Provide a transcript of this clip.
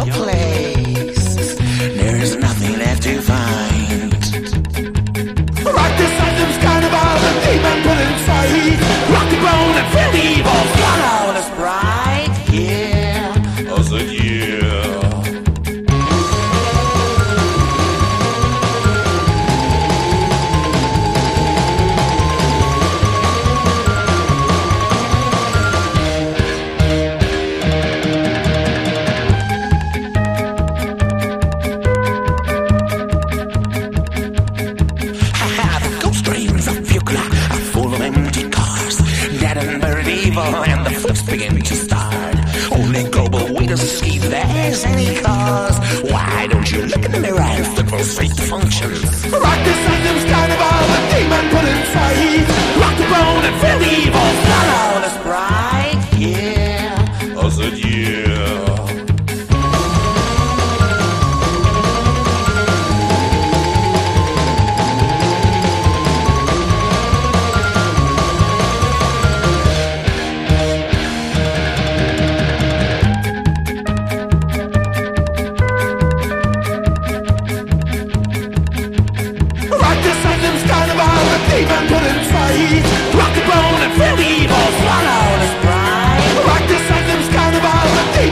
your place. There is nothing left to find. Rock the Salem's carnival, the demon put inside. Rock the bone and feel the evil. Swallow the sprite, yeah. I said yeah. And the flips begin to start. Only global waiters see there's any cause. Why don't you look in the mirror and flip those fake functions? Rock the Salem's carnival, the demon put inside. Rock the bone and feel the evil. Swallow the sprite, yeah. I said yeah.